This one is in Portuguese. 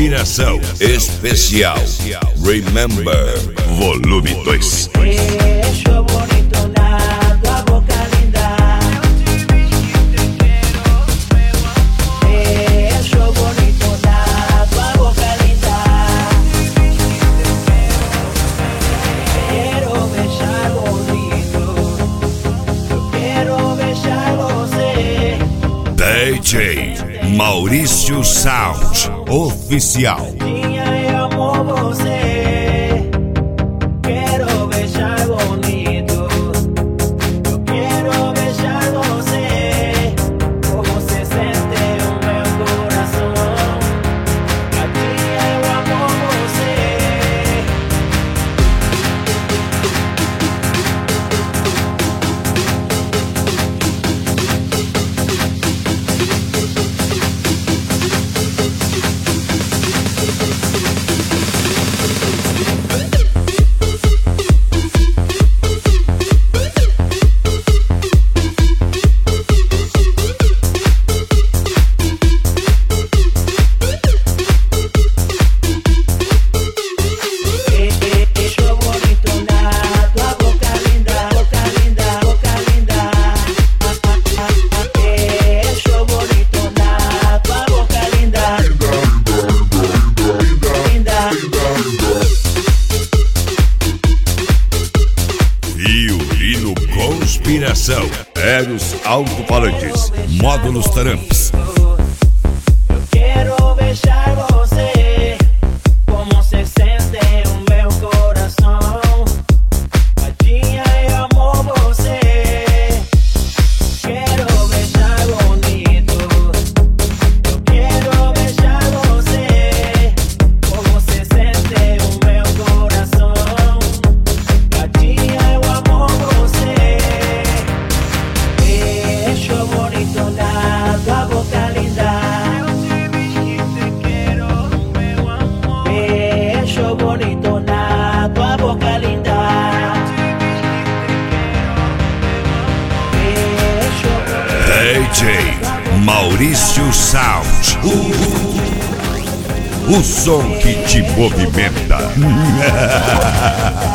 Conspiração Especial Remember Volume 2. Beijo bonito na tua boca linda. Beijo bonito na tua boca linda. Quero beijar bonito. Eu quero beijar você. DJ Maurício Sound Oficial. Eu amo você. Quero beijar bonito. Eu quero beijar você. Como se sente o meu coração. Gatinha, eu amo você. Beijo bonito na tua boca linda, boca linda, boca linda. Beijo bonito na tua boca linda, linda. Violino Conspiração. Eros Alto-Falantes. Módulos Taramps. Eu quero beijar você. Como se sente o meu coração. Gatinha, eu amo você. Quero beijar bonito. Eu quero beijar você. Como se sente o meu coração. Gatinha, eu amo você. Beijo bonito na tua boca linda. Beijo bonito na tua boca linda. Beijo DJ Maurício Sound. O som que te movimenta.